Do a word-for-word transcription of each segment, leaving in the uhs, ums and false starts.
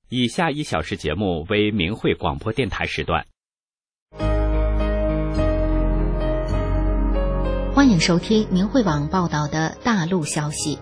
以下一小时节目为明慧广播电台时段。 欢迎收听明慧网报道的大陆消息。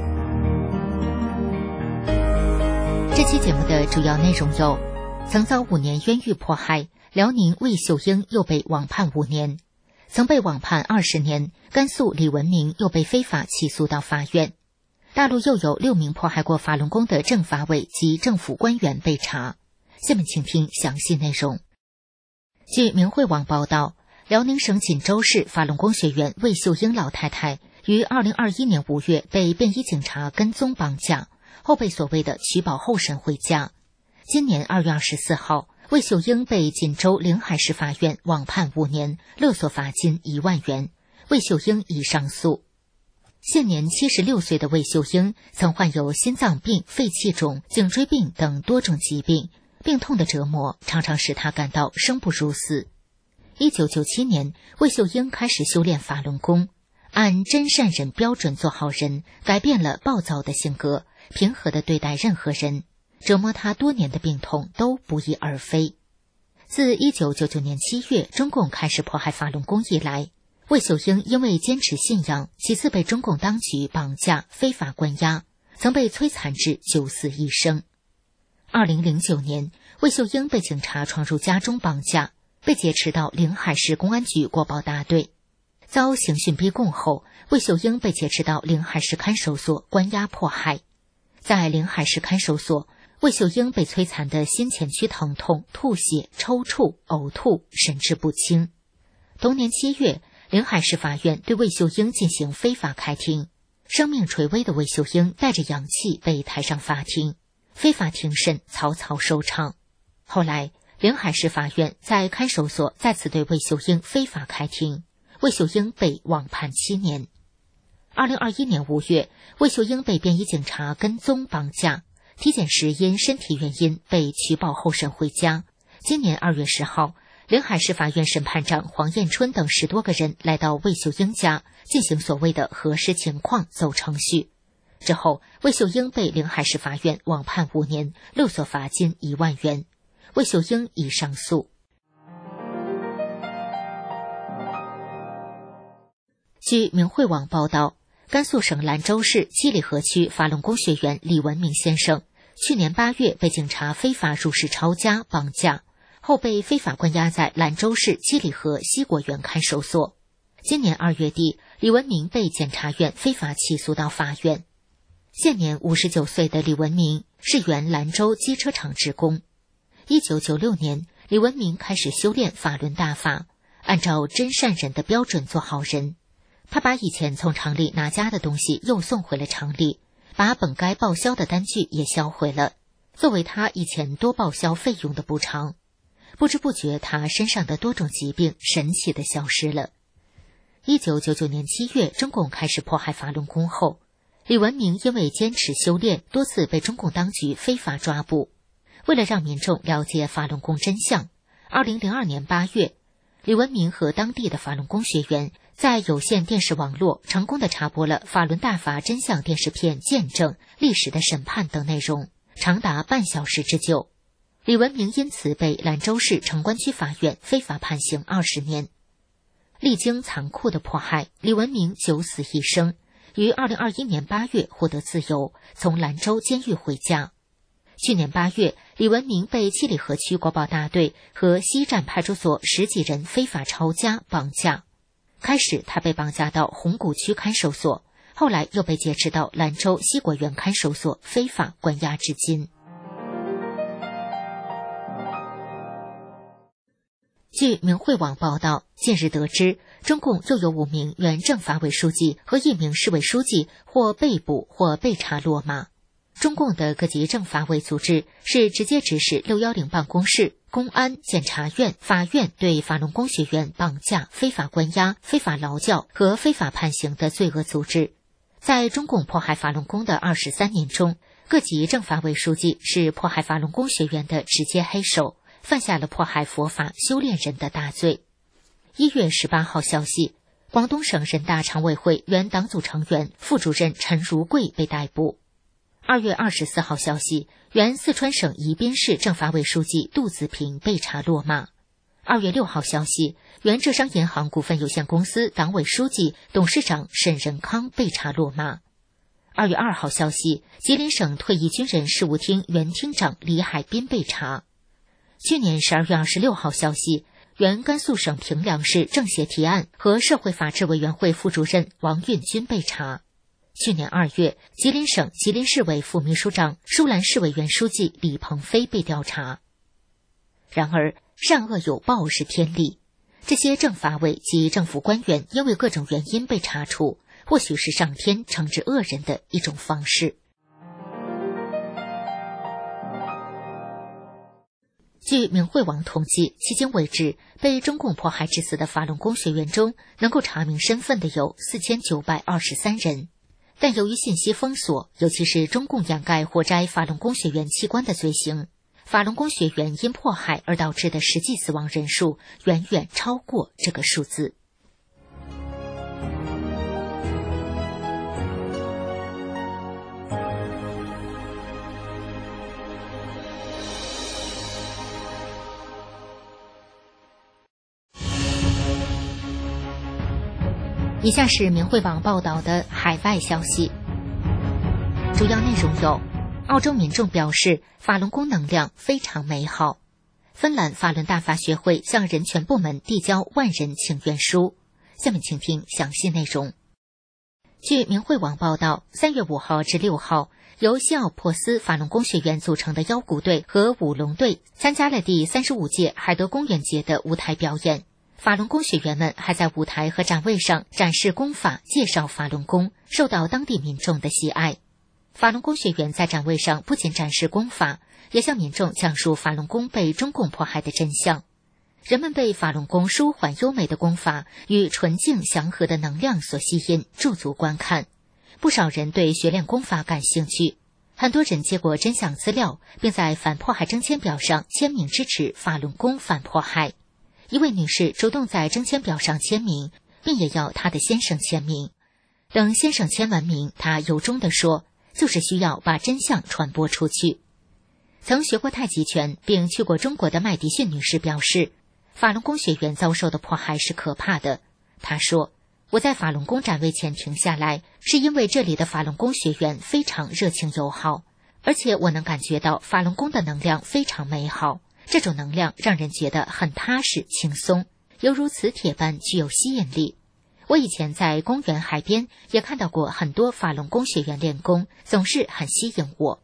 这期节目的主要内容有：曾遭五年冤狱迫害，辽宁魏秀英又被网判五年；曾被网判二十年，甘肃李文明又被非法起诉到法院。大陆又有六名迫害过法轮功的政法委及政府官员被查。下面请听详细内容。据明慧网报道，辽宁省锦州市法轮功学员魏秀英老太太于二零二一年五月被便衣警察跟踪绑架，后被所谓的取保候审回家。今年二月二十四号，魏秀英被锦州临海市法院网判五年，勒索罚金一万元。魏秀英已上诉。现年七十六岁的魏秀英曾患有心脏病、肺气肿、颈椎病等多种疾病，病痛的折磨常常使她感到生不如死。一九九七年，魏秀英开始修炼法轮功，按真善忍标准做好人，改变了暴躁的性格，平和地对待任何人，折磨她多年的病痛都不翼而飞。自一九九九年七月中共开始迫害法轮功以来，魏秀英因为坚持信仰，几次被中共当局绑架、非法关押，曾被摧残至九死一生。二零零九年，魏秀英被警察闯入家中绑架，被劫持到临海市公安局国保大队。遭刑讯逼供后，魏秀英被劫持到临海市看守所关押迫害。在临海市看守所，魏秀英被摧残的心前区疼痛、吐血、抽搐、呕吐，神志不清。同年七月，临海市法院对魏秀英进行非法开庭，生命垂危的魏秀英带着氧气被抬上法庭，非法庭审草草收场。后来，临海市法院在看守所再次对魏秀英非法开庭，魏秀英被网判七年。二零二一年五月，魏秀英被便衣警察跟踪绑架，体检时因身体原因被取保候审回家。今年二月十号，临海市法院审判长黄彦春等十多个人来到魏秀英家，进行所谓的核实情况、走程序。之后，魏秀英被临海市法院网判五年，勒索罚金一万元。魏秀英已上诉。据明慧网报道，甘肃省兰州市七里河区法轮功学员李文明先生，去年八月被警察非法入室抄家绑架，后被非法关押在兰州市七里河西果园看守所。今年二月底，李文明被检察院非法起诉到法院。现年五十九岁的李文明是原兰州机车厂职工。一九九六年，李文明开始修炼法轮大法，按照真善忍的标准做好人。他把以前从厂里拿家的东西又送回了厂里，把本该报销的单据也销毁了，作为他以前多报销费用的补偿。不知不觉，他身上的多种疾病神奇地消失了。一九九九年七月，中共开始迫害法轮功后，李文明因为坚持修炼，多次被中共当局非法抓捕。为了让民众了解法轮功真相，二零零二年八月，李文明和当地的法轮功学员在有线电视网络成功地插播了法轮大法真相电视片《见证》、历史的审判等内容，长达半小时之久。李文明因此被兰州市城关区法院非法判刑二十年。历经残酷的迫害，李文明九死一生，于二零二一年八月获得自由，从兰州监狱回家。去年八月，李文明被七里河区国保大队和西站派出所十几人非法抄家绑架。开始他被绑架到红谷区看守所，后来又被劫持到兰州西果园看守所非法关押至今。据明慧网报道，近日得知，中共又有五名原政法委书记和一名市委书记或被捕或被查落马。中共的各级政法委组织是直接指使六一零办公室、公安、检察院、法院对法轮功学员绑架、非法关押、非法劳教和非法判刑的罪恶组织。在中共迫害法轮功的二十三年中，各级政法委书记是迫害法轮功学员的直接黑手，犯下了迫害佛法修炼人的大罪。一月十八号消息，广东省人大常委会原党组成员、副主任陈如桂被逮捕。 二月二十四号消息，原四川省宜宾市政法委书记杜子平被查落马。二月六号消息，原浙商银行股份有限公司党委书记、董事长沈仁康被查落马。二月二号消息，吉林省退役军人事务厅原厅长李海滨被查。去年十二月二十六号消息，原甘肃省平凉市政协提案和社会法制委员会副主任王运军被查。去年二月，吉林省吉林市委副秘书长、舒兰市委原书记李鹏飞被调查。然而，善恶有报是天理，这些政法委及政府官员因为各种原因被查处，或许是上天惩治恶人的一种方式。据明慧网统计，迄今为止，被中共迫害致死的法轮功学员中，能够查明身份的有四千九百二十三人。但由于信息封锁，尤其是中共掩盖活摘法轮功学员器官的罪行，法轮功学员因迫害而导致的实际死亡人数远远超过这个数字。以下是明慧网报道的海外消息，主要内容有：澳洲民众表示法轮功能量非常美好；芬兰法轮大法学会向人权部门递交万人请愿书。下面请听详细内容。据明慧网报道，三月五号至六号，由西奥珀斯法轮功学员组成的腰鼓队和舞龙队参加了第三十五届海德公园节的舞台表演。法轮功学员们还在舞台和展位上展示功法，介绍法轮功，受到当地民众的喜爱。法轮功学员在展位上不仅展示功法，也向民众讲述法轮功被中共迫害的真相。人们被法轮功舒缓优美的功法与纯净祥和的能量所吸引，驻足观看。不少人对学练功法感兴趣，很多人接过真相资料，并在反迫害征签表上签名支持法轮功反迫害。一位女士主动在征签表上签名，并也要她的先生签名。等先生签完名，她由衷地说，就是需要把真相传播出去。曾学过太极拳并去过中国的麦迪逊女士表示，法轮功学员遭受的迫害是可怕的。她说，我在法轮功展位前停下来，是因为这里的法轮功学员非常热情友好，而且我能感觉到法轮功的能量非常美好。这种能量让人觉得很踏实轻松，犹如磁铁般具有吸引力。我以前在公园海边也看到过很多法轮功学员练功，总是很吸引我。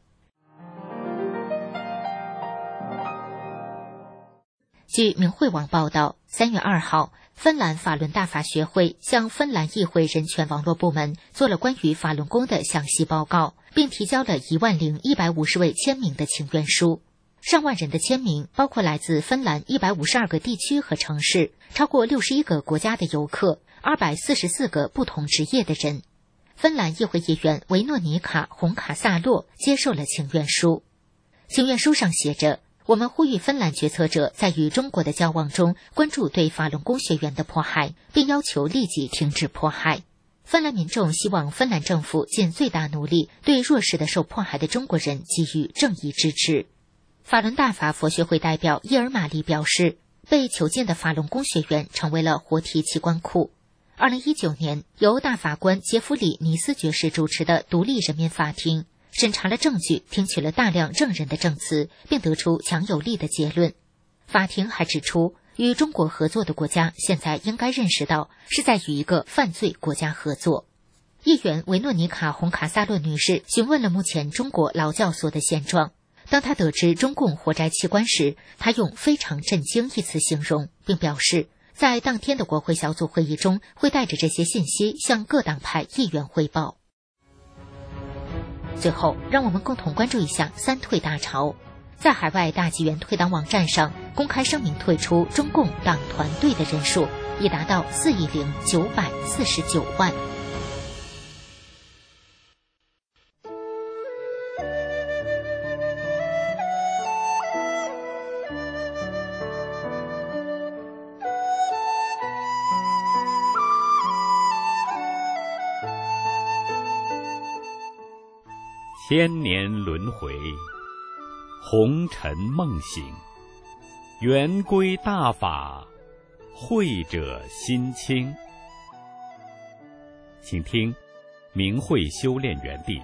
据明慧网报道，三月二号，芬兰法轮大法学会向芬兰议会人权网络部门做了关于法轮功的详细报告，并提交了一万零一百五十位签名的请愿书。上万人的签名包括来自芬兰一百五十二个地区和城市，超过六十一个国家的游客，二百四十四个不同职业的人。芬兰议会议员维诺尼卡·洪卡萨洛接受了请愿书。请愿书上写着，我们呼吁芬兰决策者在与中国的交往中关注对法轮功学员的迫害，并要求立即停止迫害。芬兰民众希望芬兰政府尽最大努力对弱势的受迫害的中国人给予正义支持。法轮大法佛学会代表叶尔玛丽表示，被囚禁的法轮功学员成为了活体器官库。二零一九年，由大法官杰弗里·尼斯爵士主持的独立人民法庭审查了证据，听取了大量证人的证词，并得出强有力的结论。法庭还指出，与中国合作的国家现在应该认识到是在与一个犯罪国家合作。议员维诺尼卡·洪卡萨洛女士询问了目前中国劳教所的现状。当他得知中共活摘器官时，他用非常震惊一词形容，并表示在当天的国会小组会议中会带着这些信息向各党派议员汇报。最后，让我们共同关注一下三退大潮。在海外大纪元退党网站上公开声明退出中共党团队的人数已达到四亿零九百四十九万。 千年轮回，红尘梦醒，圆规大法，慧者心清。请听明慧修炼园地。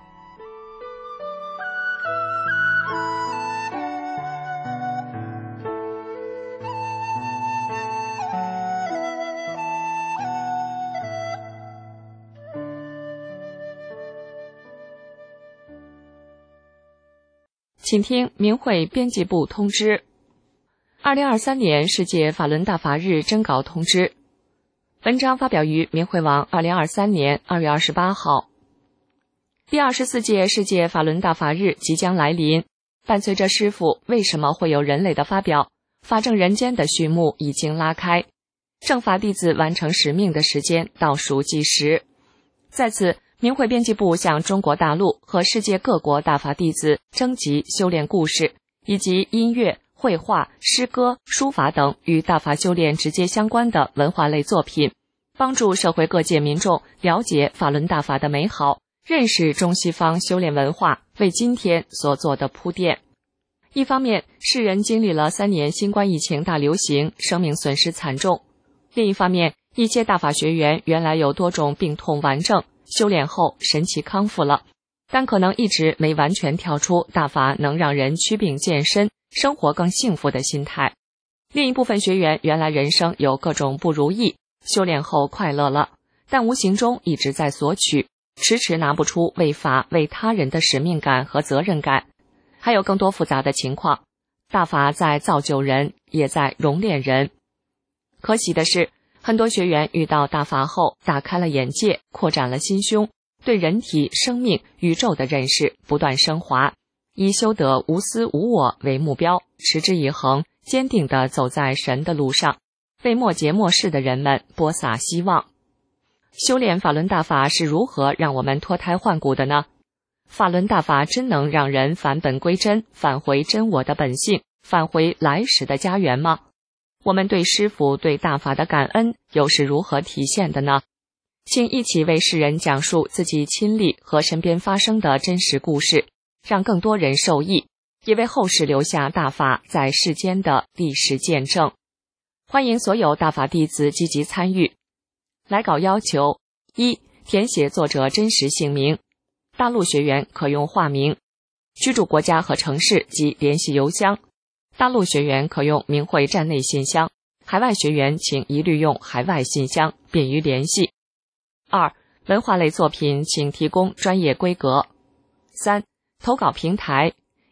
请听明慧编辑部通知：二零二三年世界法轮大法日征稿通知。文章发表于明慧网二零二三年二月二十八号。第二十四届世界法轮大法日即将来临，伴随着师父为什么会有人类的发表，法正人间的序幕已经拉开，正法弟子完成使命的时间倒数计时。在此，明慧编辑部向中国大陆和世界各国大法弟子征集修炼故事，以及音乐、绘画、诗歌、书法等与大法修炼直接相关的文化类作品，帮助社会各界民众了解法轮大法的美好，认识中西方修炼文化为今天所做的铺垫。一方面，世人经历了三年新冠疫情大流行，生命损失惨重；另一方面，一些大法学员原来有多种病痛顽症，修炼后神奇康复了，但可能一直没完全跳出大法能让人祛病健身，生活更幸福的心态。另一部分学员原来人生有各种不如意，修炼后快乐了，但无形中一直在索取，迟迟拿不出为法为他人的使命感和责任感。还有更多复杂的情况，大法在造就人，也在熔炼人。可喜的是，很多学员遇到大法后打开了眼界，扩展了心胸，对人体、生命、宇宙的认识不断升华，以修得无私无我为目标，持之以恒，坚定地走在神的路上，为末节末世的人们播撒希望。修炼法轮大法是如何让我们脱胎换骨的呢？法轮大法真能让人返本归真，返回真我的本性，返回来时的家园吗？我们对师父、对大法的感恩又是如何体现的呢？请一起为世人讲述自己亲历和身边发生的真实故事，让更多人受益，也为后世留下大法在世间的历史见证。欢迎所有大法弟子积极参与。来稿要求：一、填写作者真实姓名，大陆学员可用化名，居住国家和城市及联系邮箱。大陆学员可用明慧站内信箱，海外学员请一律用海外信箱，便于联系。二、文化类作品请提供专业规格。三、投稿平台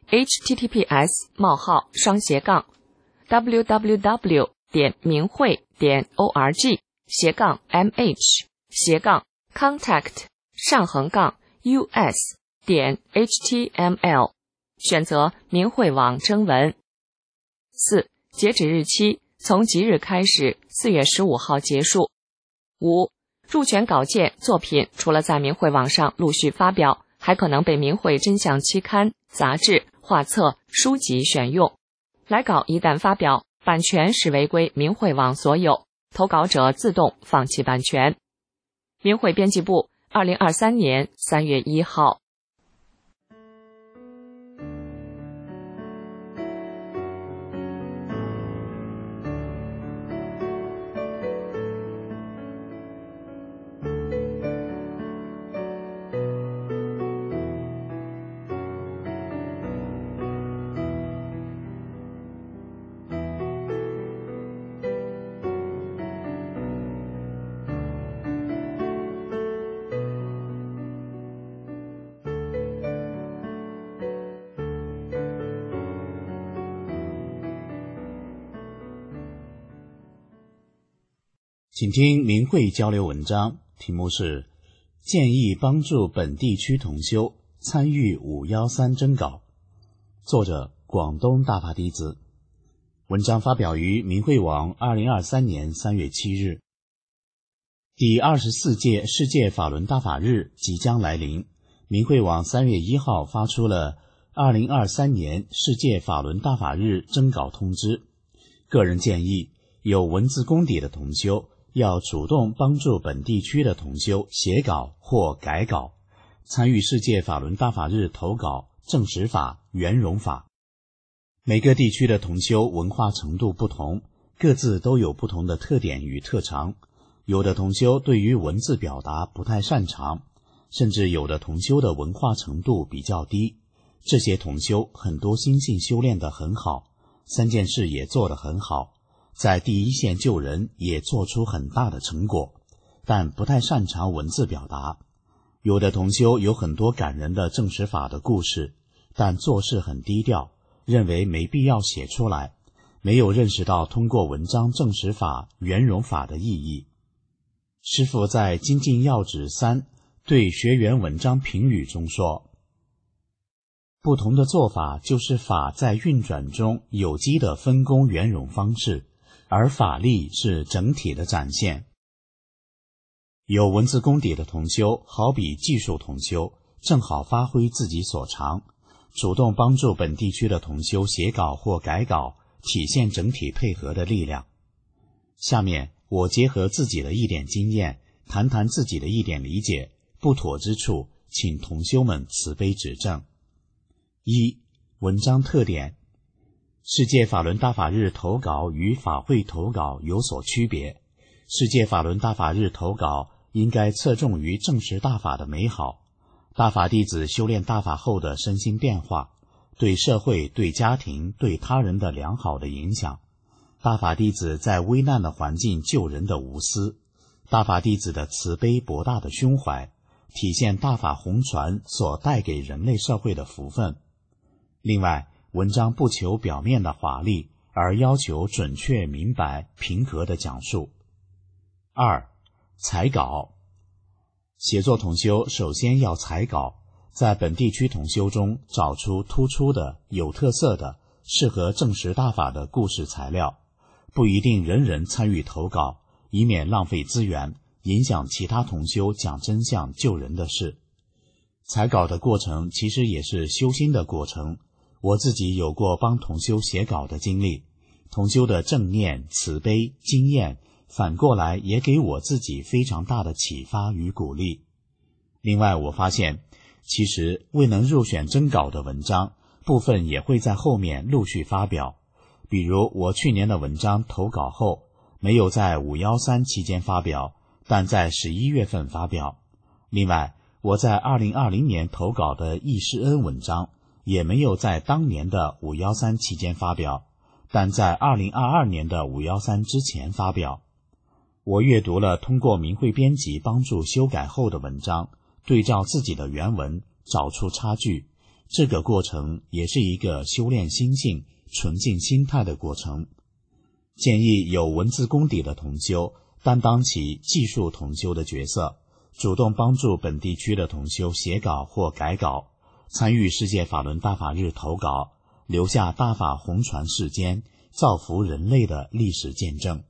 https 冒号双斜杠 www 点明慧点 org 斜杠 mh 斜杠 contact 上横杠 us 点 html， 选择明慧网征文。四、截止日期从即日开始，四月十五号结束。五、入选稿件作品除了在明慧网上陆续发表，还可能被明慧真相期刊、杂志、画册、书籍选用。来稿一旦发表，版权视为归明慧网所有，投稿者自动放弃版权。明慧编辑部，二零二三年三月一号。 请听明慧交流文章，题目是建议帮助本地区同修参与五一三征稿，作者广东大法弟子。文章发表于明慧网二零二三年三月七日。第二十四届世界法轮大法日即将来临，明慧网三月一号发出了二零二三年世界法轮大法日征稿通知。个人建议，有文字功底的同修要主动帮助本地区的同修写稿或改稿， 参与世界法轮大法日投稿正实法、圆融法。每个地区的同修文化程度不同，各自都有不同的特点与特长。有的同修对于文字表达不太擅长，甚至有的同修的文化程度比较低。这些同修很多心性修炼得很好，三件事也做得很好，在第一线救人也做出很大的成果，但不太擅长文字表达。有的同修有很多感人的正实法的故事，但做事很低调，认为没必要写出来，没有认识到通过文章正实法、圆融法的意义。师父在精进要旨三对学员文章评语中说，不同的做法就是法在运转中有机的分工圆融方式，而法力是整体的展现。有文字功底的同修，好比技术同修，正好发挥自己所长，主动帮助本地区的同修写稿或改稿，体现整体配合的力量。下面我结合自己的一点经验，谈谈自己的一点理解，不妥之处请同修们慈悲指正。一、文章特点。世界法轮大法日投稿与法会投稿有所区别。世界法轮大法日投稿应该侧重于正实大法的美好，大法弟子修炼大法后的身心变化，对社会、对家庭、对他人的良好的影响，大法弟子在危难的环境救人的无私，大法弟子的慈悲博大的胸怀，体现大法弘传所带给人类社会的福分。另外，文章不求表面的华丽，而要求准确、明白、平和的讲述。二、采稿。写作同修首先要采稿，在本地区同修中找出突出的、有特色的、适合正实大法的故事材料，不一定人人参与投稿，以免浪费资源，影响其他同修讲真相救人的事。采稿的过程其实也是修心的过程，我自己有过帮同修写稿的经历，同修的正念、慈悲、经验，反过来也给我自己非常大的启发与鼓励。另外我发现，其实未能入选征稿的文章，部分也会在后面陆续发表。比如我去年的文章投稿后，没有在五一三期间发表，但在十一月份发表。另外，我在二零二零年投稿的易师恩文章，也没有在当年的五一三期间发表，但在二零二二年的五一三之前发表。我阅读了通过明慧编辑帮助修改后的文章，对照自己的原文，找出差距。这个过程也是一个修炼心性、纯净心态的过程。建议有文字功底的同修担当起技术同修的角色，主动帮助本地区的同修写稿或改稿，参与世界法轮大法日投稿，留下大法弘传世间、造福人类的历史见证。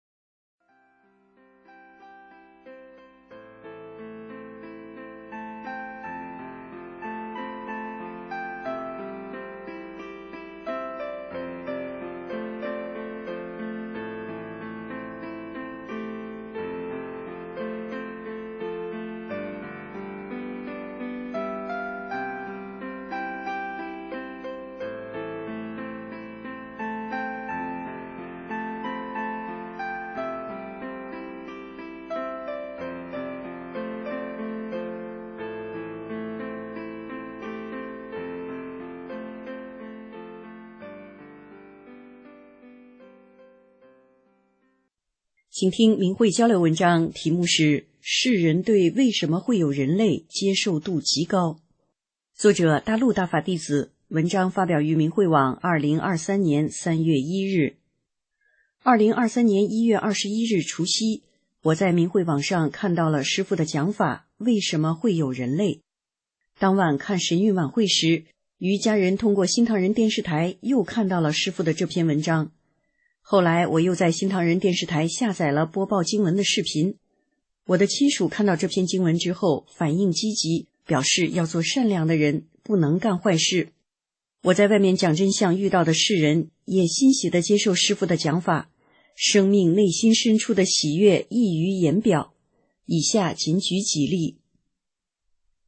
请听明慧交流文章，题目是世人对为什么会有人类接受度极高。作者大陆大法弟子，文章发表于明慧网二零二三年三月一日。二零二三年一月二十一日除夕，我在明慧网上看到了师父的讲法，为什么会有人类。当晚看神韵晚会时，与家人通过新唐人电视台又看到了师父的这篇文章。后来我又在新唐人电视台下载了播报经文的视频。我的亲属看到这篇经文之后反应积极，表示要做善良的人，不能干坏事。我在外面讲真相遇到的世人也欣喜地接受师父的讲法，生命内心深处的喜悦溢于言表。以下仅举几例。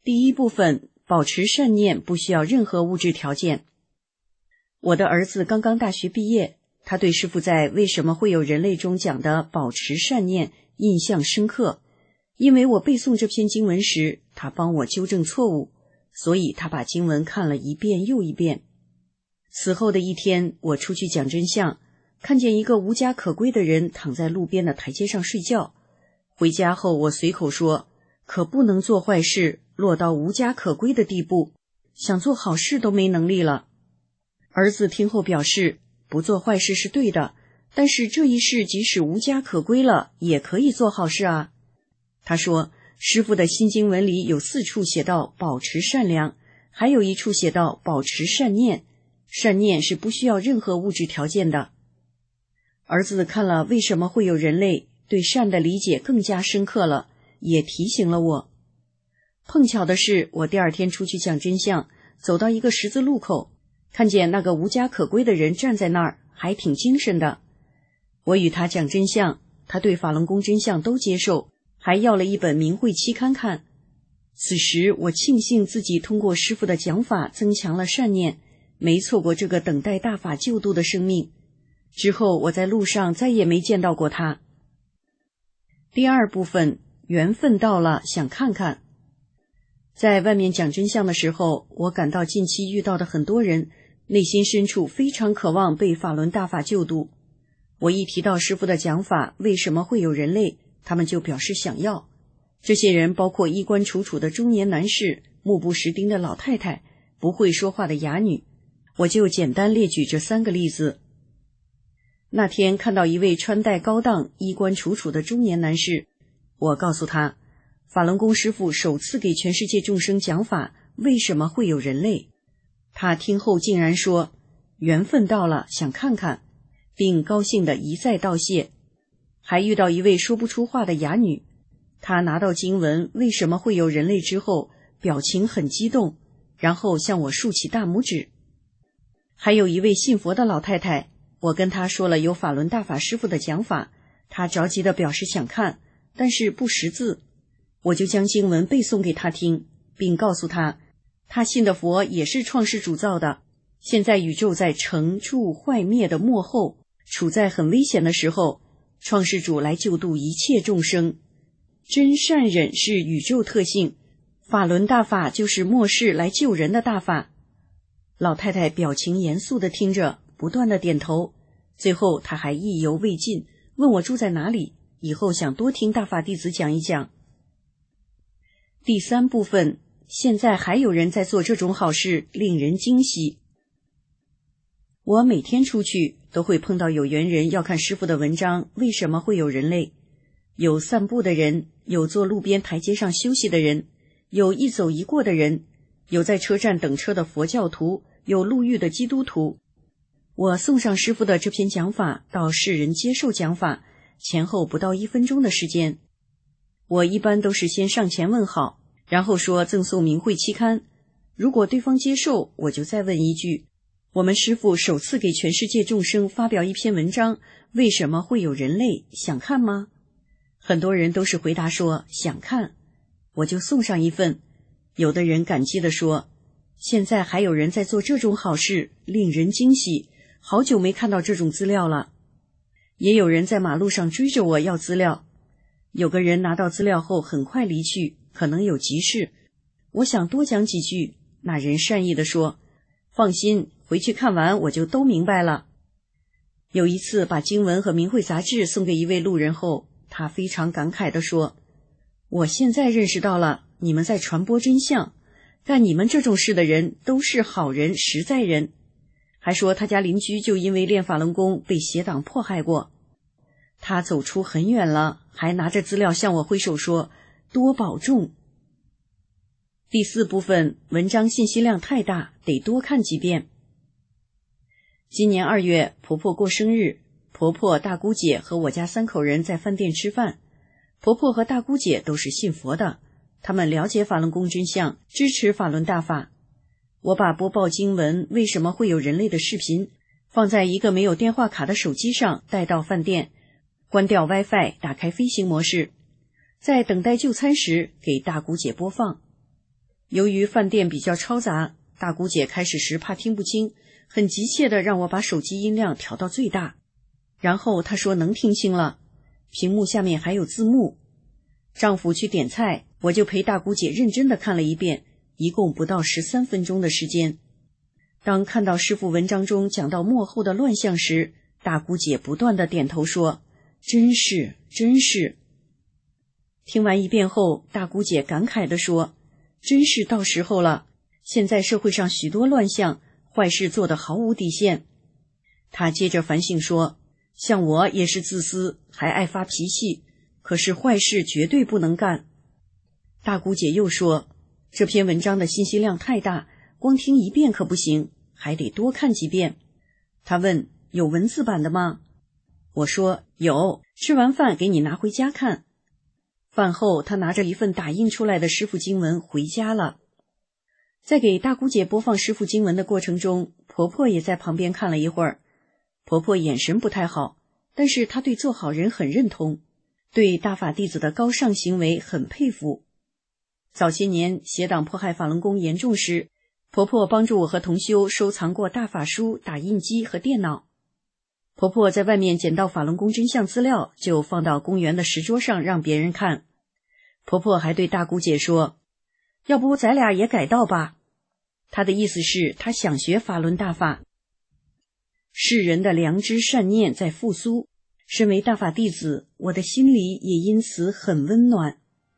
第一部分，保持善念不需要任何物质条件。我的儿子刚刚大学毕业，他对师父在为什么会有人类中讲的保持善念印象深刻，因为我背诵这篇经文时，他帮我纠正错误，所以他把经文看了一遍又一遍。此后的一天，我出去讲真相，看见一个无家可归的人躺在路边的台阶上睡觉。回家后，我随口说，可不能做坏事，落到无家可归的地步，想做好事都没能力了。儿子听后表示，不做坏事是对的，但是这一世即使无家可归了，也可以做好事啊。他说，师父的新经文里有四处写到保持善良，还有一处写到保持善念，善念是不需要任何物质条件的。儿子看了为什么会有人类，对善的理解更加深刻了，也提醒了我。碰巧的是，我第二天出去讲真相，走到一个十字路口，看见那个无家可归的人站在那儿，还挺精神的。我与他讲真相，他对法轮功真相都接受，还要了一本明慧期刊看。此时我庆幸自己通过师父的讲法增强了善念，没错过这个等待大法救度的生命。之后我在路上再也没见到过他。第二部分，缘分到了，想看看。在外面讲真相的时候，我感到近期遇到的很多人内心深处非常渴望被法轮大法救度。我一提到师父的讲法为什么会有人类，他们就表示想要。这些人包括衣冠楚楚的中年男士、目不识丁的老太太、不会说话的哑女。我就简单列举这三个例子。那天看到一位穿戴高档、衣冠楚楚的中年男士，我告诉他，法轮功师父首次给全世界众生讲法，为什么会有人类？他听后竟然说，缘分到了，想看看，并高兴地一再道谢。还遇到一位说不出话的哑女，她拿到经文为什么会有人类之后，表情很激动，然后向我竖起大拇指。还有一位信佛的老太太，我跟她说了有法轮大法师父的讲法，她着急地表示想看，但是不识字。我就将经文背诵给她听，并告诉她，她信的佛也是创世主造的，现在宇宙在成住坏灭的末后，处在很危险的时候，创世主来救度一切众生。真善忍是宇宙特性，法轮大法就是末世来救人的大法。老太太表情严肃地听着，不断地点头。最后她还意犹未尽，问我住在哪里，以后想多听大法弟子讲一讲。第三部分，现在还有人在做这种好事，令人惊喜。我每天出去都会碰到有缘人要看师父的文章，为什么会有人类？有散步的人，有坐路边台阶上休息的人，有一走一过的人，有在车站等车的佛教徒，有路遇的基督徒。我送上师父的这篇讲法到世人接受讲法，前后不到一分钟的时间。我一般都是先上前问好，然后说赠送明慧期刊。如果对方接受，我就再问一句，我们师父首次给全世界众生发表一篇文章，为什么会有人类？想看吗？很多人都是回答说想看，我就送上一份。有的人感激地说，现在还有人在做这种好事，令人惊喜，好久没看到这种资料了。也有人在马路上追着我要资料，有个人拿到资料后很快离去，可能有急事。我想多讲几句，那人善意地说，放心，回去看完我就都明白了。有一次把经文和明慧杂志送给一位路人后，他非常感慨地说，我现在认识到了你们在传播真相，干你们这种事的人都是好人实在人。还说他家邻居就因为练法轮功被邪党迫害过。他走出很远了，还拿着资料向我挥手说，多保重。第四部分，文章信息量太大，得多看几遍。今年二月，婆婆过生日，婆婆、大姑姐和我家三口人在饭店吃饭。婆婆和大姑姐都是信佛的，他们了解法轮功真相，支持法轮大法。我把播报经文为什么会有人类的视频放在一个没有电话卡的手机上，带到饭店，关掉 WiFi， 打开飞行模式，在等待就餐时给大姑姐播放。 由于饭店比较嘈杂，大姑姐开始时怕听不清，很急切地让我把手机音量调到最大。然后她说能听清了，屏幕下面还有字幕。丈夫去点菜，我就陪大姑姐认真地看了一遍，一共不到十三分钟的时间。当看到师父文章中讲到末后的乱象时，大姑姐不断地点头说：“真是，真是。”听完一遍后，大姑姐感慨地说：“真是到时候了，现在社会上许多乱象，坏事做得毫无底线。”她接着反省说：“像我也是自私，还爱发脾气，可是坏事绝对不能干。”大姑姐又说：“这篇文章的信息量太大，光听一遍可不行，还得多看几遍。”她问：“有文字版的吗？”我说：“有，吃完饭给你拿回家看。”饭后，她拿着一份打印出来的师父经文回家了。在给大姑姐播放师父经文的过程中，婆婆也在旁边看了一会儿。婆婆眼神不太好，但是她对做好人很认同，对大法弟子的高尚行为很佩服。早些年邪党迫害法轮功严重时，婆婆帮助我和同修收藏过大法书、打印机和电脑。婆婆在外面捡到法轮功真相资料，就放到公园的石桌上让别人看。婆婆还对大姑姐说：“要不咱俩也改道吧？”她的意思是她想学法轮大法。世人的良知善念在复苏，身为大法弟子，我的心里也因此很温暖。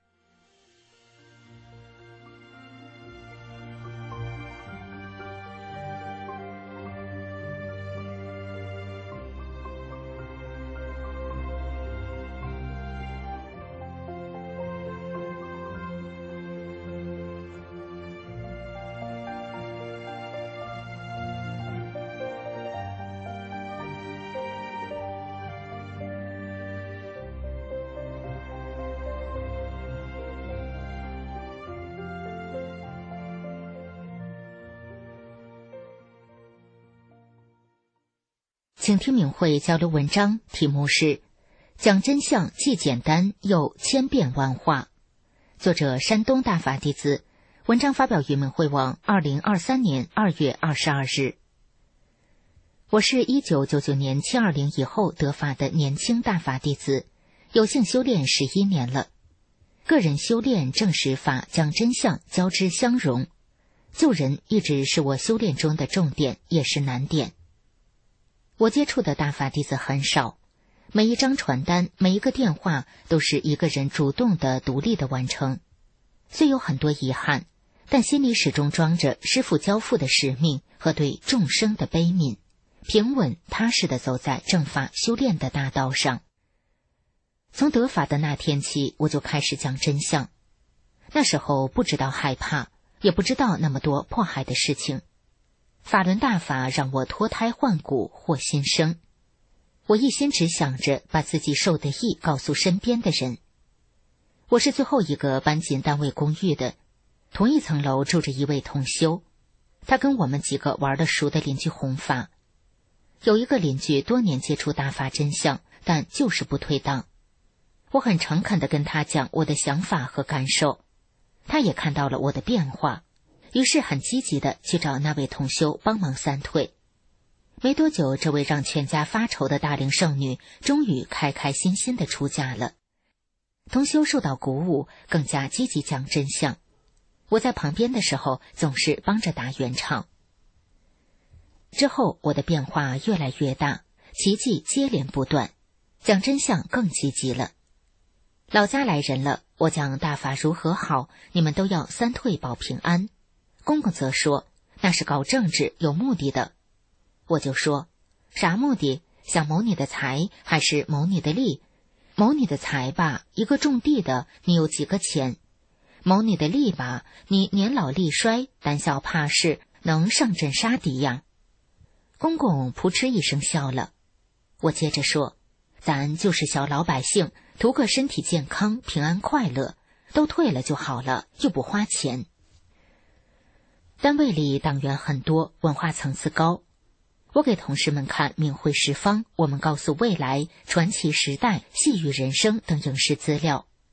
请听明慧交流文章，题目是讲真相既简单又千变万化，作者山东大法弟子，文章发表于明慧网二零二三年二月二十二日。我是一九九九年七二零以后得法的年轻大法弟子，有幸修炼十一年了。个人修炼正实法讲真相交织相融，救人一直是我修炼中的重点，也是难点。我接触的大法弟子很少，每一张传单，每一个电话都是一个人主动的、独立的完成。虽有很多遗憾，但心里始终装着师父交付的使命和对众生的悲悯，平稳踏实地走在正法修炼的大道上。从得法的那天起，我就开始讲真相。那时候不知道害怕，也不知道那么多迫害的事情。法轮大法让我脱胎换骨，获新生。我一心只想着把自己受的益告诉身边的人。我是最后一个搬进单位公寓的，同一层楼住着一位同修，他跟我们几个玩得熟的邻居弘法。有一个邻居多年接触大法真相，但就是不退档。我很诚恳地跟他讲我的想法和感受，他也看到了我的变化，于是很积极地去找那位同修帮忙散退。没多久，这位让全家发愁的大龄剩女终于开开心心地出嫁了。同修受到鼓舞，更加积极讲真相。我在旁边的时候总是帮着打圆场。之后我的变化越来越大，奇迹接连不断，讲真相更积极了。老家来人了，我讲大法如何好，你们都要三退保平安。公公则说那是搞政治有目的的。我就说啥目的？想谋你的财还是谋你的利？谋你的财吧，一个种地的，你有几个钱？谋你的利吧，你年老力衰，胆小怕事，能上阵杀敌呀。公公扑哧一声笑了。我接着说，咱就是小老百姓，图个身体健康，平安快乐，都退了就好了，又不花钱。单位里党员很多，文化层次高。我给同事们看明慧十方、我们告诉未来、传奇时代、细雨人生等影视资料。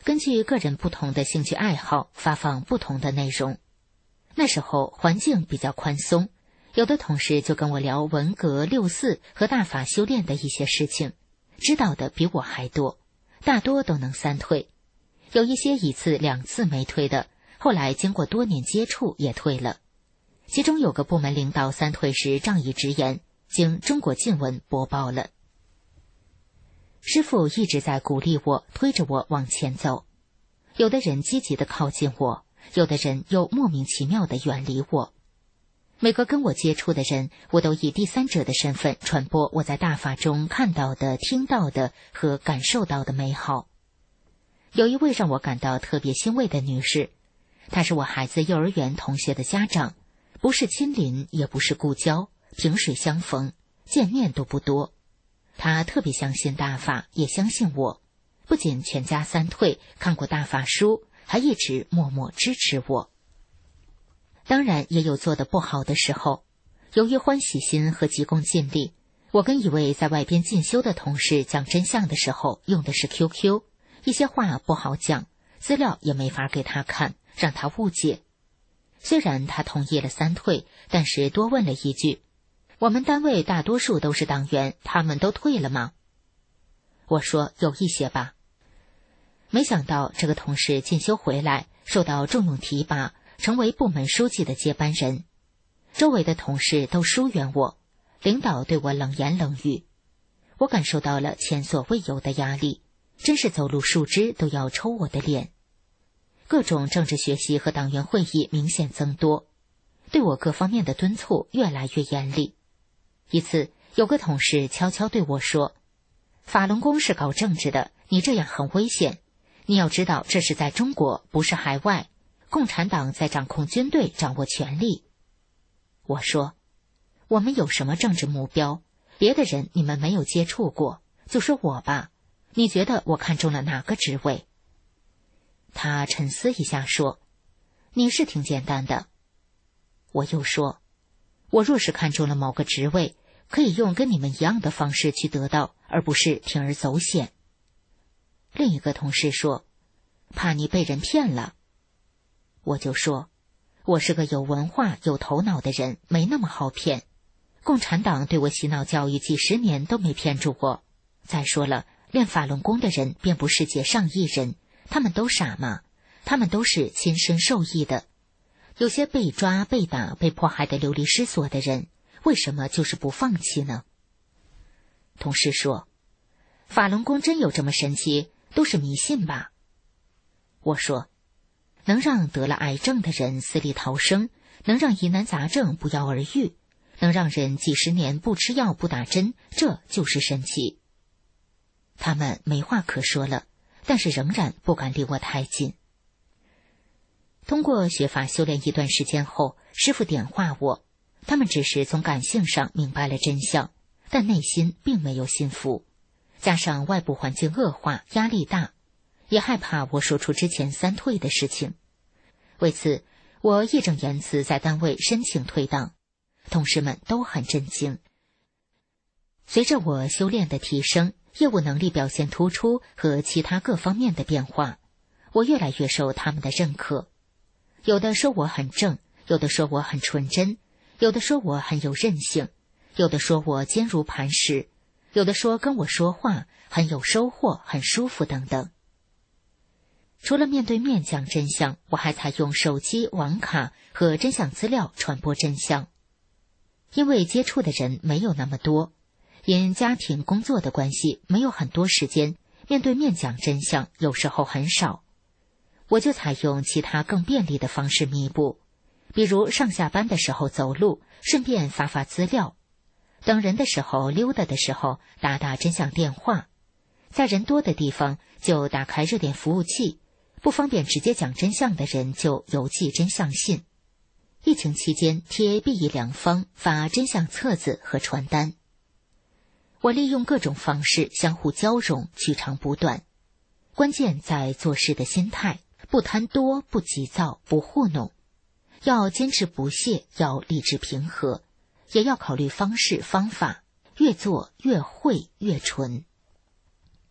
根据个人不同的兴趣爱好发放不同的内容。那时候环境比较宽松，有的同事就跟我聊文革、六四和大法修炼的一些事情，知道的比我还多，大多都能三退。有一些一次两次没退的，后来经过多年接触也退了。其中有个部门领导三退时仗义直言，经中国禁闻播报了。师父一直在鼓励我，推着我往前走。有的人积极地靠近我，有的人又莫名其妙地远离我。每个跟我接触的人，我都以第三者的身份传播我在大法中看到的、听到的和感受到的美好。有一位让我感到特别欣慰的女士，她是我孩子幼儿园同学的家长，不是亲邻，也不是故交，萍水相逢，见面都不多。她特别相信大法，也相信我，不仅全家三退，看过大法书，还一直默默支持我。当然也有做得不好的时候，由于欢喜心和急功近利，我跟一位在外边进修的同事讲真相的时候用的是 Q Q， 一些话不好讲，资料也没法给他看，让他误解。虽然他同意了三退，但是多问了一句，我们单位大多数都是党员，他们都退了吗？我说有一些吧。没想到这个同事进修回来，受到重用提拔，成为部门书记的接班人。周围的同事都疏远我，领导对我冷言冷语，我感受到了前所未有的压力，真是走路树枝都要抽我的脸。各种政治学习和党员会议明显增多，对我各方面的敦促越来越严厉。一次，有个同事悄悄对我说，法轮功是搞政治的，你这样很危险，你要知道这是在中国，不是海外，共产党在掌控军队，掌握权力。我说，我们有什么政治目标？别的人你们没有接触过，就说我吧，你觉得我看中了哪个职位？他沉思一下说，你是挺简单的。我又说，我若是看中了某个职位，可以用跟你们一样的方式去得到，而不是铤而走险。另一个同事说，怕你被人骗了。我就说，我是个有文化有头脑的人，没那么好骗，共产党对我洗脑教育几十年都没骗住我。再说了，练法轮功的人遍布世界上亿人，他们都傻吗？他们都是亲身受益的。有些被抓被打被迫害的流离失所的人，为什么就是不放弃呢？同事说，法轮功真有这么神奇，都是迷信吧。我说，能让得了癌症的人死里逃生，能让疑难杂症不药而愈，能让人几十年不吃药不打针，这就是神奇。他们没话可说了，但是仍然不敢离我太近。通过学法修炼一段时间后，师父点化我，他们只是从感性上明白了真相，但内心并没有信服，加上外部环境恶化，压力大，也害怕我说出之前三退的事情。为此，我义正言辞在单位申请退党，同事们都很震惊。随着我修炼的提升，业务能力表现突出和其他各方面的变化，我越来越受他们的认可。有的说我很正，有的说我很纯真，有的说我很有韧性，有的说我坚如磐石，有的说跟我说话很有收获，很舒服等等。除了面对面讲真相，我还采用手机、网卡和真相资料传播真相。因为接触的人没有那么多，因家庭工作的关系，没有很多时间，面对面讲真相有时候很少。我就采用其他更便利的方式弥补，比如上下班的时候走路，顺便发发资料；等人的时候溜达的时候打打真相电话；在人多的地方就打开热点服务器，不方便直接讲真相的人就邮寄真相信。疫情期间贴避疫良方，发真相册子和传单。我利用各种方式相互交融，取长补短。关键在做事的心态，不贪多，不急躁，不糊弄，要坚持不懈，要理智平和，也要考虑方式方法，越做越会越纯。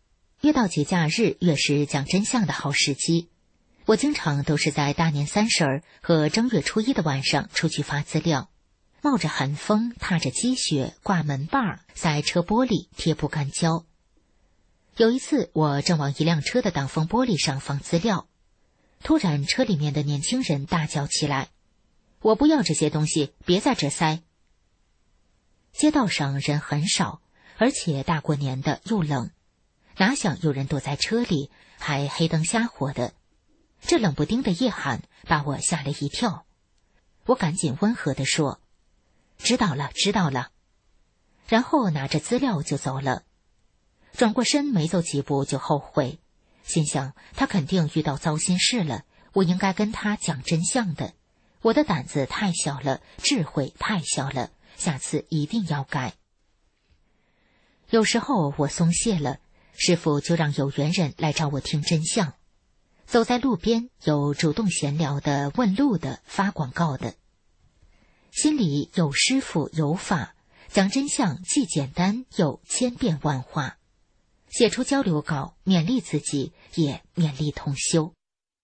越到节假日越是讲真相的好时机。我经常都是在大年三十儿和正月初一的晚上出去发资料，冒着寒风，踏着积雪，挂门把，在车玻璃贴不干胶。有一次，我正往一辆车的挡风玻璃上放资料，突然车里面的年轻人大叫起来：“我不要这些东西，别在这塞！”街道上人很少，而且大过年的又冷，哪想有人躲在车里，还黑灯瞎火的。这冷不丁的夜喊把我吓了一跳，我赶紧温和地说：“知道了，知道了。”然后拿着资料就走了。转过身没走几步就后悔，心想他肯定遇到糟心事了，我应该跟他讲真相的。我的胆子太小了，智慧太小了，下次一定要改。有时候我松懈了，师父就让有缘人来找我听真相。走在路边，有主动闲聊的，问路的，发广告的。心里有师父有法，讲真相既简单又千变万化。写出交流稿，勉励自己，也勉励同修。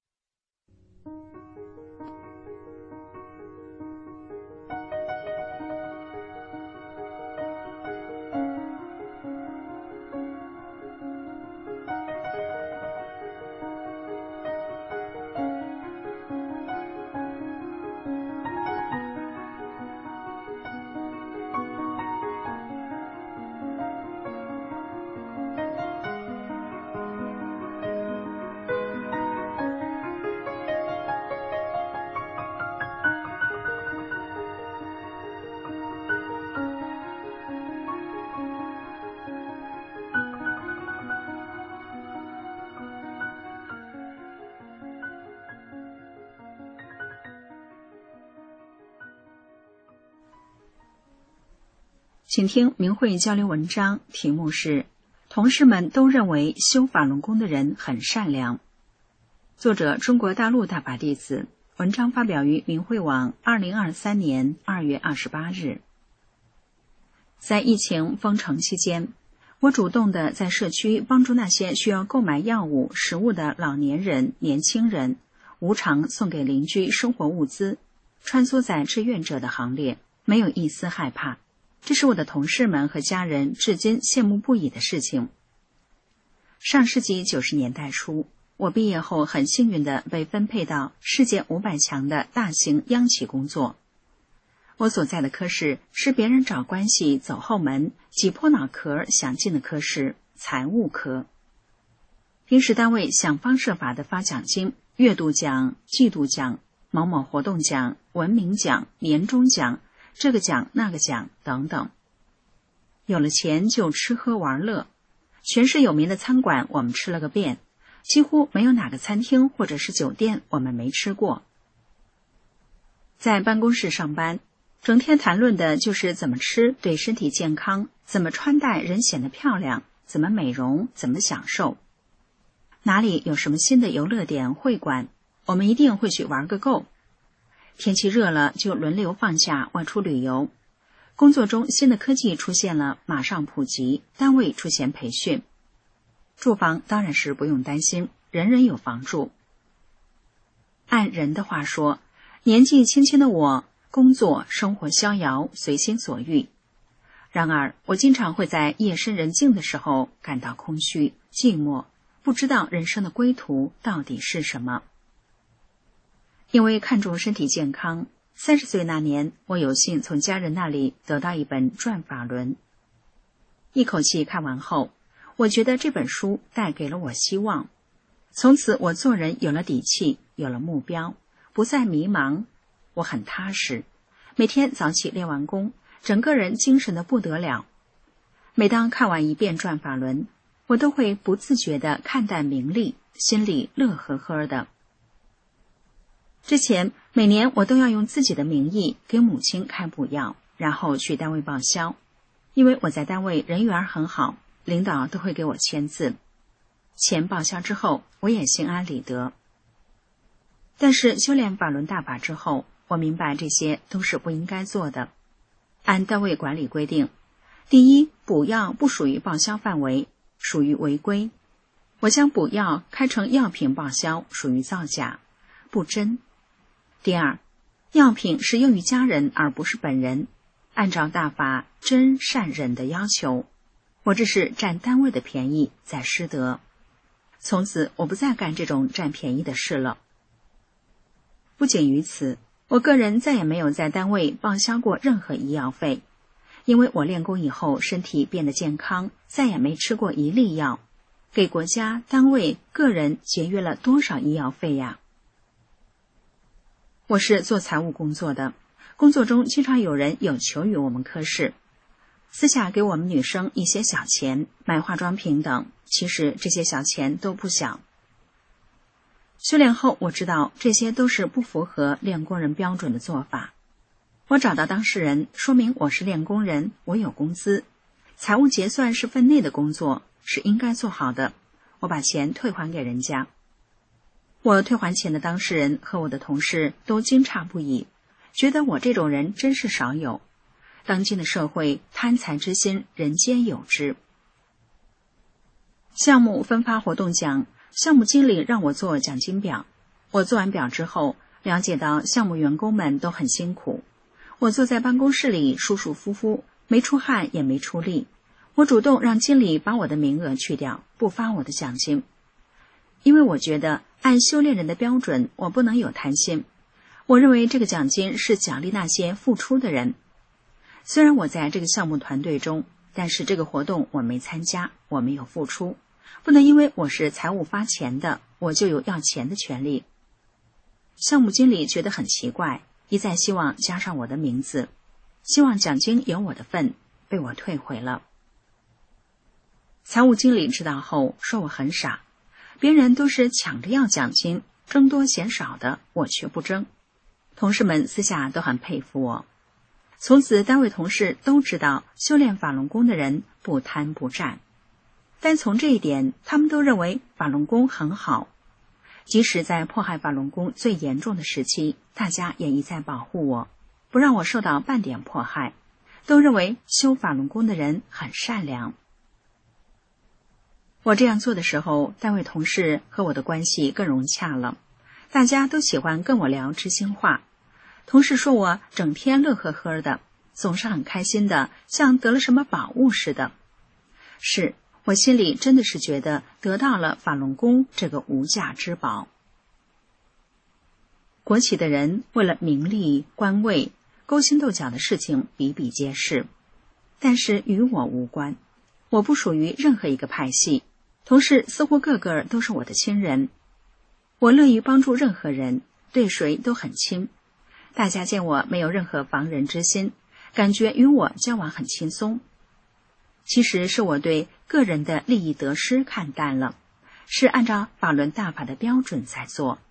请听明慧交流文章，题目是同事们都认为修法轮功的人很善良。作者中国大陆大法弟子，文章发表于明慧网二零二三年二月二十八日。在疫情封城期间，我主动地在社区帮助那些需要购买药物、食物的老年人、年轻人，无偿送给邻居生活物资，穿梭在志愿者的行列，没有一丝害怕。这是我的同事们和家人至今羡慕不已的事情。上世纪九十年代初，我毕业后很幸运地被分配到世界五百强的大型央企工作。我所在的科室是别人找关系走后门挤破脑壳想进的科室，财务科。平时单位想方设法地发奖金，月度奖、季度奖、某某活动奖、文明奖、年终奖，这个奖那个奖等等。有了钱就吃喝玩乐，全市有名的餐馆我们吃了个遍，几乎没有哪个餐厅或者是酒店我们没吃过。在办公室上班，整天谈论的就是怎么吃对身体健康，怎么穿戴人显得漂亮，怎么美容，怎么享受。哪里有什么新的游乐点会馆，我们一定会去玩个够。天气热了就轮流放假外出旅游。工作中新的科技出现了，马上普及，单位出现培训。住房当然是不用担心，人人有房住。按人的话说，年纪轻轻的我，工作生活逍遥，随心所欲。然而我经常会在夜深人静的时候感到空虚寂寞，不知道人生的归途到底是什么。因为看重身体健康，三十岁那年，我有幸从家人那里得到一本《转法轮》。一口气看完后，我觉得这本书带给了我希望。从此我做人有了底气，有了目标，不再迷茫。我很踏实，每天早起练完功，整个人精神的不得了。每当看完一遍《转法轮》，我都会不自觉地看淡名利，心里乐呵呵的。之前每年我都要用自己的名义给母亲开补药，然后去单位报销。因为我在单位人缘很好，领导都会给我签字。钱报销之后，我也心安理得。但是修炼法轮大法之后，我明白这些都是不应该做的。按单位管理规定，第一，补药不属于报销范围，属于违规。 我将补药开成药品报销，属于造假，不真。第二，药品是用于家人而不是本人，按照大法真善忍的要求，我这是占单位的便宜，在失德。从此我不再干这种占便宜的事了。不仅于此，我个人再也没有在单位报销过任何医药费，因为我练功以后身体变得健康，再也没吃过一粒药，给国家、单位、个人节约了多少医药费呀！我是做财务工作的，工作中经常有人有求于我们科室，私下给我们女生一些小钱，买化妆品等，其实这些小钱都不小。修炼后我知道这些都是不符合练功人标准的做法。我找到当事人，说明我是练功人，我有工资，财务结算是分内的工作，是应该做好的，我把钱退还给人家。我退还钱的当事人和我的同事都惊诧不已，觉得我这种人真是少有。当今的社会，贪财之心人皆有之。项目分发活动奖，项目经理让我做奖金表。我做完表之后，了解到项目员工们都很辛苦。我坐在办公室里舒舒服服，没出汗也没出力。我主动让经理把我的名额去掉，不发我的奖金。因为我觉得按修炼人的标准，我不能有贪心。我认为这个奖金是奖励那些付出的人。虽然我在这个项目团队中，但是这个活动我没参加，我没有付出，不能因为我是财务发钱的，我就有要钱的权利。项目经理觉得很奇怪，一再希望加上我的名字，希望奖金有我的份，被我退回了。财务经理知道后说我很傻，别人都是抢着要奖金，争多嫌少的，我却不争。同事们私下都很佩服我。从此单位同事都知道修炼法轮功的人不贪不占，单从这一点，他们都认为法轮功很好。即使在迫害法轮功最严重的时期，大家也一再保护我，不让我受到半点迫害，都认为修法轮功的人很善良。我这样做的时候，单位同事和我的关系更融洽了，大家都喜欢跟我聊知心话。同事说我整天乐呵呵的，总是很开心的，像得了什么宝物似的。是，我心里真的是觉得得到了法轮功这个无价之宝。国企的人为了名利官位，勾心斗角的事情比比皆是，但是与我无关。我不属于任何一个派系，同事似乎个个都是我的亲人。我乐于帮助任何人，对谁都很亲。大家见我没有任何防人之心，感觉与我交往很轻松。其实是我对个人的利益得失看淡了，是按照法轮大法的标准在做。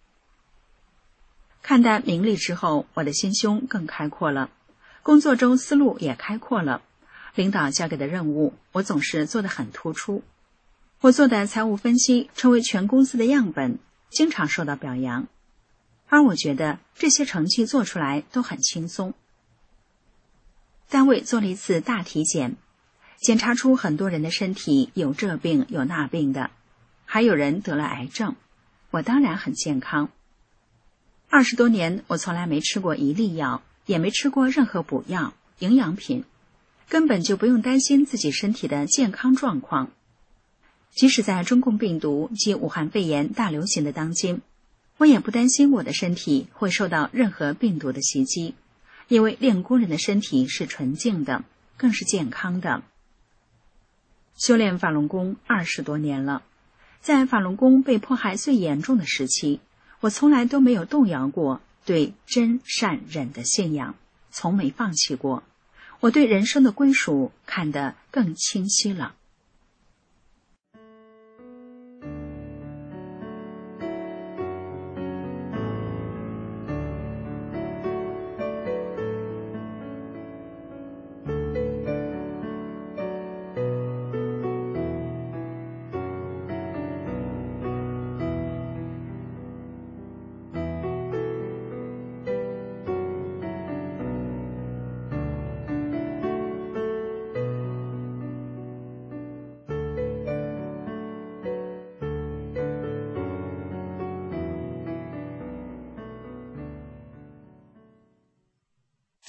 看淡名利之后，我的心胸更开阔了，工作中思路也开阔了。领导交给的任务，我总是做得很突出。我做的财务分析成为全公司的样本，经常受到表扬。而我觉得这些成绩做出来都很轻松。单位做了一次大体检，检查出很多人的身体有这病有那病的，还有人得了癌症。我当然很健康。二十多年，我从来没吃过一粒药，也没吃过任何补药、营养品，根本就不用担心自己身体的健康状况。即使在中共病毒及武汉肺炎大流行的当今，我也不担心我的身体会受到任何病毒的袭击，因为练功人的身体是纯净的，更是健康的。修炼法轮功二十多年了，在法轮功被迫害最严重的时期，我从来都没有动摇过对真善忍的信仰，从没放弃过。我对人生的归属看得更清晰了。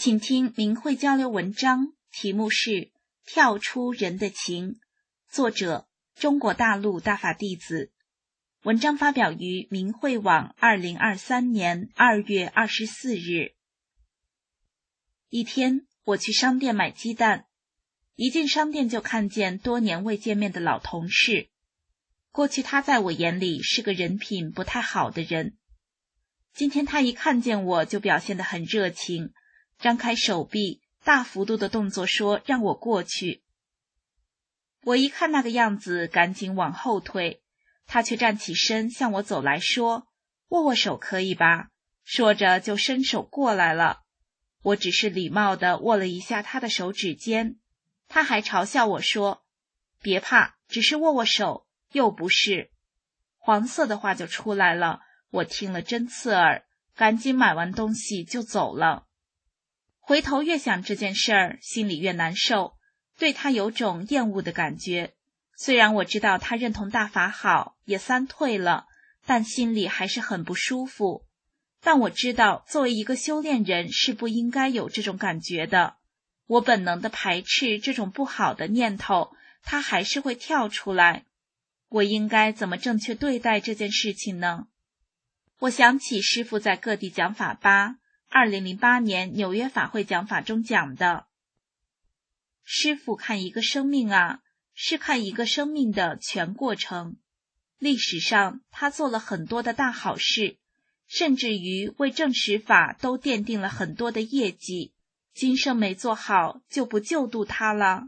请听明慧交流文章，题目是《跳出人的情》，作者中国大陆大法弟子。文章发表于明慧网二零二三年二月二十四日。一天，我去商店买鸡蛋，一进商店就看见多年未见面的老同事。过去他在我眼里是个人品不太好的人，今天他一看见我就表现得很热情，张开手臂，大幅度的动作说让我过去。我一看那个样子，赶紧往后退，他却站起身向我走来说，握握手可以吧？说着就伸手过来了。我只是礼貌地握了一下他的手指尖，他还嘲笑我说，别怕，只是握握手，又不是。黄色的话就出来了，我听了真刺耳，赶紧买完东西就走了。回头越想这件事儿，心里越难受，对他有种厌恶的感觉。虽然我知道他认同大法好，也三退了，但心里还是很不舒服。但我知道作为一个修炼人是不应该有这种感觉的，我本能的排斥这种不好的念头，它还是会跳出来。我应该怎么正确对待这件事情呢？我想起师父在各地讲法八二零零八年纽约法会讲法中讲的，师父看一个生命啊，是看一个生命的全过程。历史上他做了很多的大好事，甚至于为证实法都奠定了很多的业绩，今生没做好就不救度他了。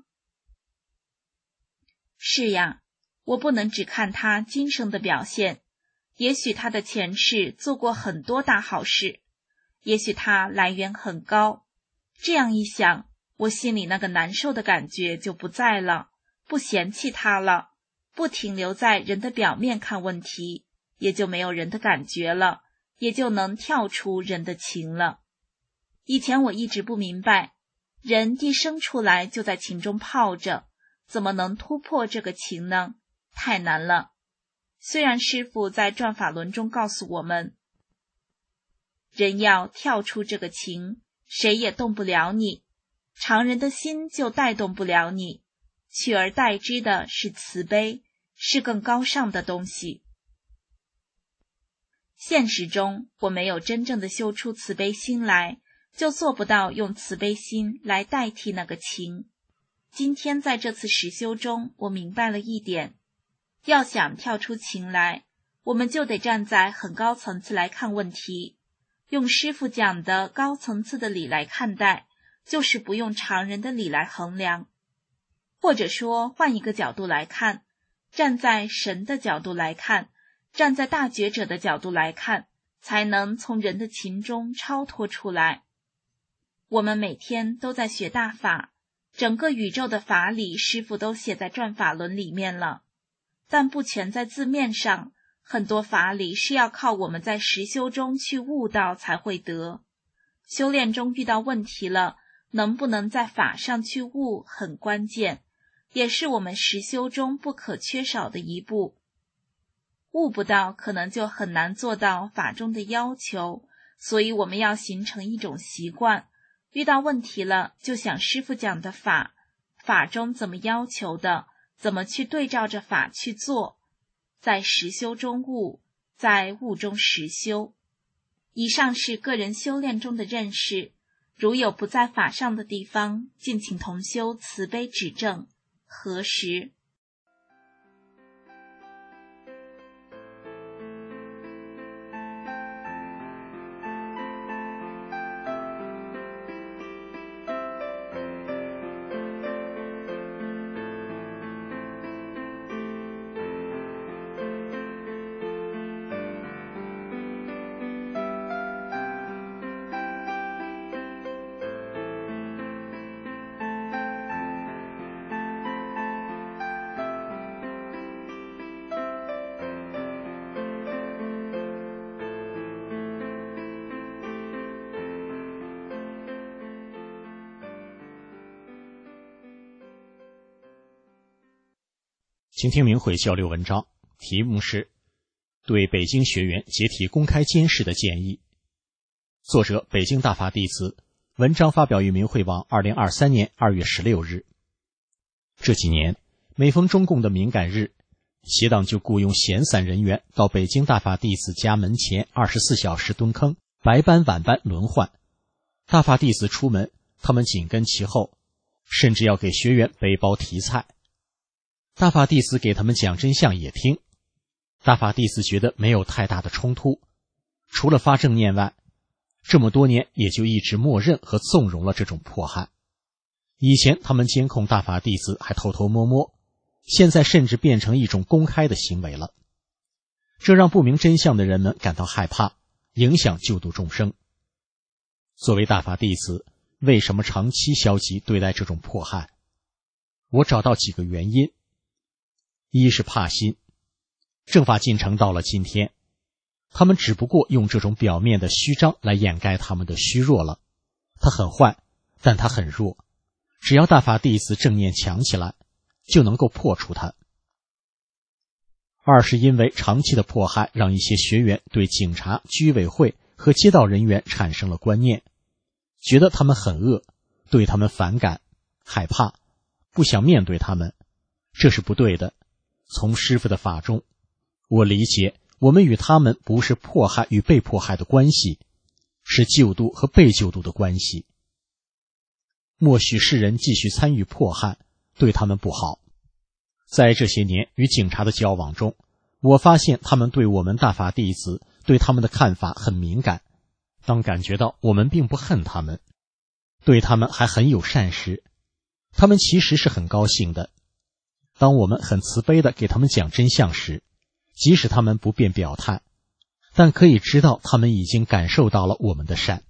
是呀，我不能只看他今生的表现，也许他的前世做过很多大好事，也许他来源很高。这样一想，我心里那个难受的感觉就不在了，不嫌弃他了，不停留在人的表面看问题，也就没有人的感觉了，也就能跳出人的情了。以前我一直不明白，人一生出来就在情中泡着，怎么能突破这个情呢？太难了。虽然师父在转法轮中告诉我们，人要跳出这个情，谁也动不了你，常人的心就带动不了你，取而代之的是慈悲，是更高尚的东西。现实中，我没有真正的修出慈悲心来，就做不到用慈悲心来代替那个情。今天在这次实修中，我明白了一点，要想跳出情来，我们就得站在很高层次来看问题，用师父讲的高层次的理来看待，就是不用常人的理来衡量。或者说换一个角度来看，站在神的角度来看，站在大觉者的角度来看，才能从人的情中超脱出来。我们每天都在学大法，整个宇宙的法理师父都写在转法轮里面了，但不全在字面上，很多法理是要靠我们在实修中去悟到才会得。修炼中遇到问题了，能不能在法上去悟很关键，也是我们实修中不可缺少的一步。悟不到，可能就很难做到法中的要求，所以我们要形成一种习惯，遇到问题了，就想师父讲的法，法中怎么要求的，怎么去对照着法去做，在实修中悟，在悟中实修。以上是个人修炼中的认识，如有不在法上的地方，敬请同修慈悲指正，核实。 请听明慧交流文章，题目是对北京学员解体公开监视的建议，作者北京大法弟子文章发表于明慧网二零二三年二月十六日。这几年，每逢中共的敏感日，邪党就雇佣闲散人员到北京大法弟子家门前二十四小时蹲坑，白班晚班轮换。大法弟子出门，他们紧跟其后，甚至要给学员背包提菜。大法弟子给他们讲真相也听。大法弟子觉得没有太大的冲突，除了发正念外，这么多年也就一直默认和纵容了这种迫害。以前他们监控大法弟子还偷偷摸摸，现在甚至变成一种公开的行为了。这让不明真相的人们感到害怕，影响救度众生。作为大法弟子，为什么长期消极对待这种迫害？我找到几个原因。一是怕心，正法进程到了今天，他们只不过用这种表面的虚张来掩盖他们的虚弱了。他很坏，但他很弱，只要大法弟子正念强起来，就能够破除它。二是因为长期的迫害，让一些学员对警察、居委会和街道人员产生了观念，觉得他们很恶，对他们反感、害怕，不想面对他们，这是不对的。从师父的法中，我理解我们与他们不是迫害与被迫害的关系，是救度和被救度的关系。默许世人继续参与迫害，对他们不好。在这些年与警察的交往中，我发现他们对我们大法弟子对他们的看法很敏感。当感觉到我们并不恨他们，对他们还很友善时，他们其实是很高兴的。当我们很慈悲地给他们讲真相时，即使他们不便表态，但可以知道他们已经感受到了我们的善。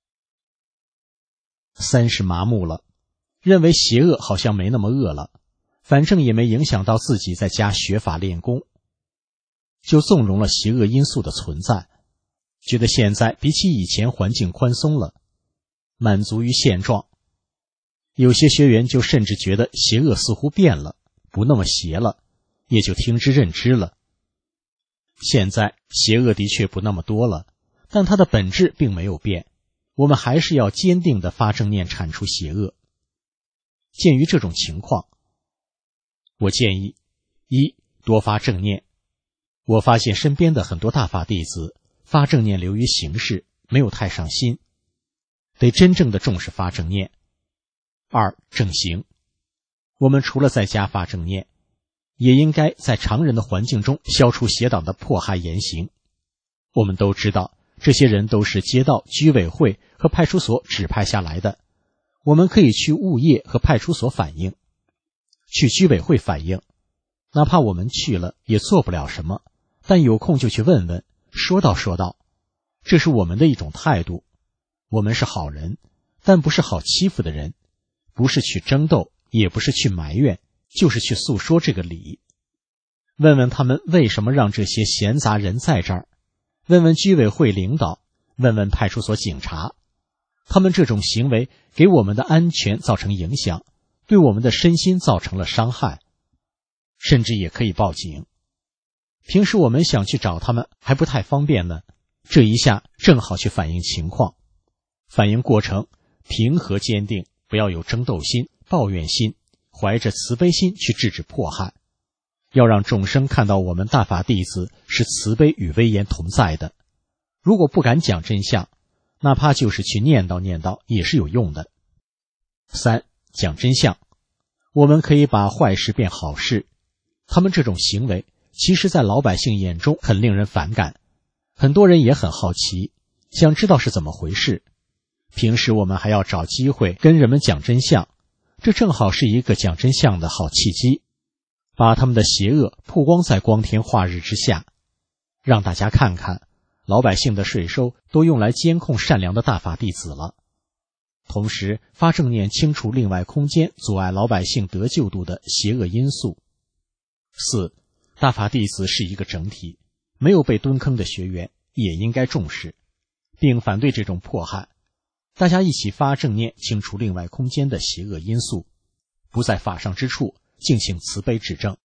三是麻木了，认为邪恶好像没那么恶了，反正也没影响到自己在家学法练功，就纵容了邪恶因素的存在，觉得现在比起以前环境宽松了，满足于现状。有些学员就甚至觉得邪恶似乎变了，不那么邪了，也就听之任之了。现在邪恶的确不那么多了，但它的本质并没有变，我们还是要坚定地发正念铲除邪恶。鉴于这种情况，我建议：一、多发正念。我发现身边的很多大法弟子发正念流于形式，没有太上心，得真正的重视发正念。二、正行。我们除了在家发正念，也应该在常人的环境中消除邪党的迫害言行。我们都知道，这些人都是街道、居委会和派出所指派下来的。我们可以去物业和派出所反映，去居委会反映，哪怕我们去了也做不了什么，但有空就去问问，说道说道，这是我们的一种态度。我们是好人，但不是好欺负的人，不是去争斗，也不是去埋怨，就是去诉说这个理。问问他们为什么让这些闲杂人在这儿，问问居委会领导，问问派出所警察，他们这种行为给我们的安全造成影响，对我们的身心造成了伤害，甚至也可以报警。平时我们想去找他们还不太方便呢，这一下正好去反映情况。反映过程平和坚定，不要有争斗心、抱怨心，怀着慈悲心去制止迫害。要让众生看到我们大法弟子是慈悲与威严同在的。如果不敢讲真相，哪怕就是去念叨念叨也是有用的。三、讲真相。我们可以把坏事变好事。他们这种行为其实在老百姓眼中很令人反感，很多人也很好奇，想知道是怎么回事。平时我们还要找机会跟人们讲真相，这正好是一个讲真相的好契机，把他们的邪恶曝光在光天化日之下，让大家看看老百姓的税收都用来监控善良的大法弟子了。同时发正念清除另外空间阻碍老百姓得救度的邪恶因素。四、大法弟子是一个整体，没有被蹲坑的学员也应该重视，并反对这种迫害。大家一起发正念清除另外空间的邪恶因素，不在法上之处，敬请慈悲指正。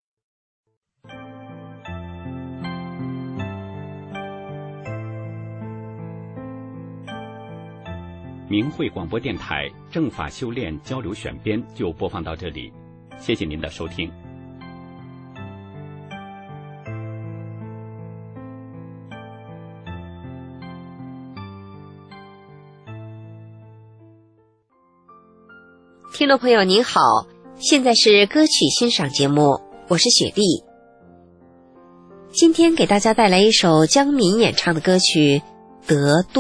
明慧广播电台正法修炼交流选编就播放到这里，谢谢您的收听。 听众朋友您好，现在是歌曲欣赏节目，我是雪莉。今天给大家带来一首江敏演唱的歌曲《得度》。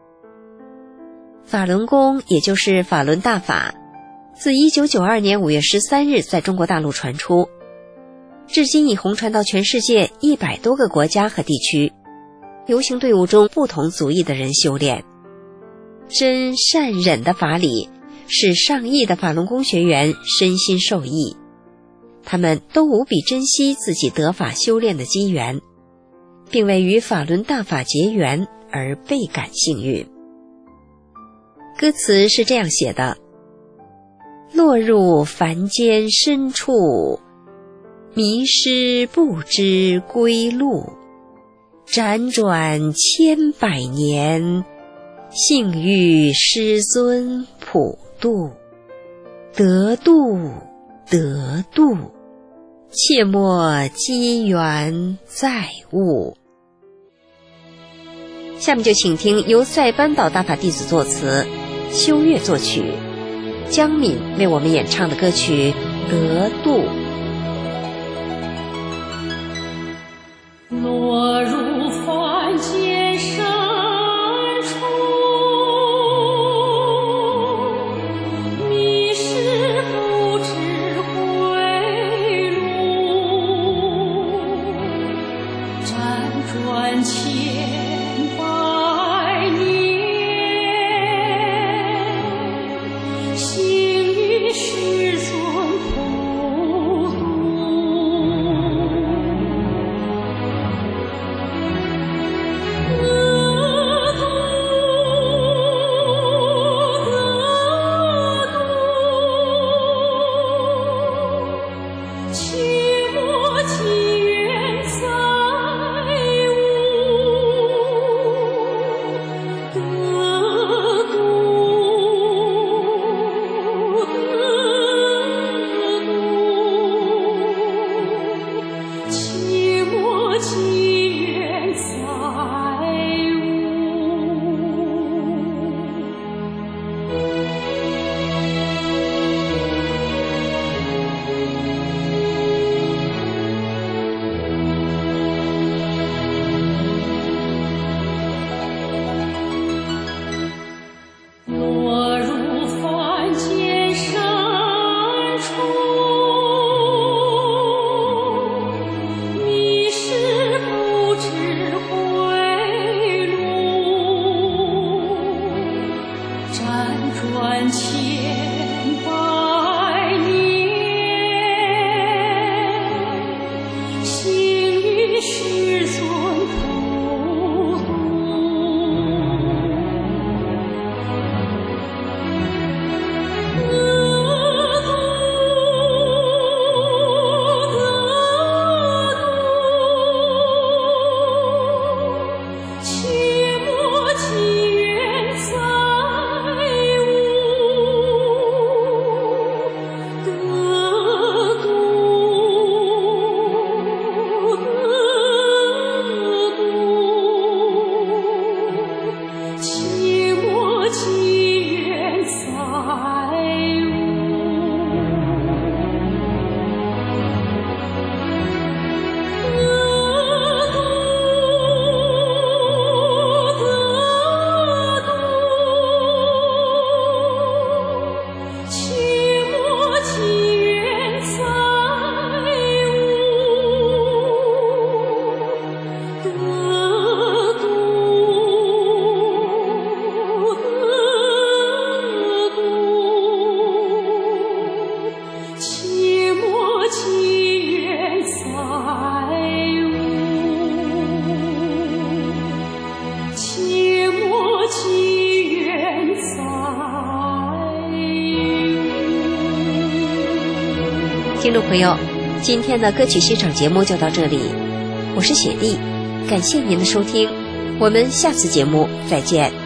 法轮功也就是法轮大法，自一九九二年五月十三日在中国大陆传出，至今已红传到全世界一百多个国家和地区，游行队伍中不同族裔的人修炼。真善忍的法理使上亿的法轮功学员身心受益，他们都无比珍惜自己得法修炼的机缘，并为与法轮大法结缘而倍感幸运。歌词是这样写的：落入凡间深处，迷失不知归路，辗转千百年，幸遇师尊普度。得度得度，切莫机缘再误。下面就请听由塞班岛大法弟子作词，修月作曲，江敏为我们演唱的歌曲《得度》。 落入凡间深处，迷失不知归路，辗转千百年，幸遇师尊普度。 听众朋友，今天的歌曲欣赏节目就到这里，我是雪莉，感谢您的收听，我们下次节目再见。